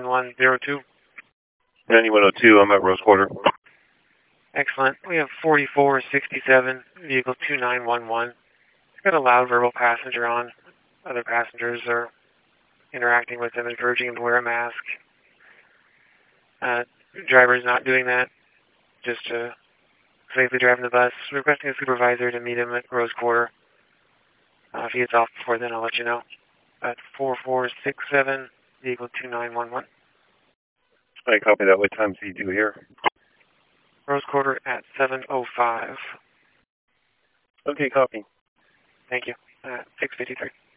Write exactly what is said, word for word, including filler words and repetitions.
one zero two. ninety-one oh two, I'm at Rose Quarter. Excellent. We have forty-four sixty-seven, vehicle two nine one one. It's got a loud verbal passenger on. Other passengers are interacting with them, encouraging him to wear a mask. Uh, driver is not doing that, just uh, safely driving the bus. Requesting a supervisor to meet him at Rose Quarter. Uh, if he gets off before then, I'll let you know. At four four six seven, vehicle two nine one one. I copy that. What time is he due here? Rose Quarter at seven oh five. Okay, copy. Thank you. At six fifty-three.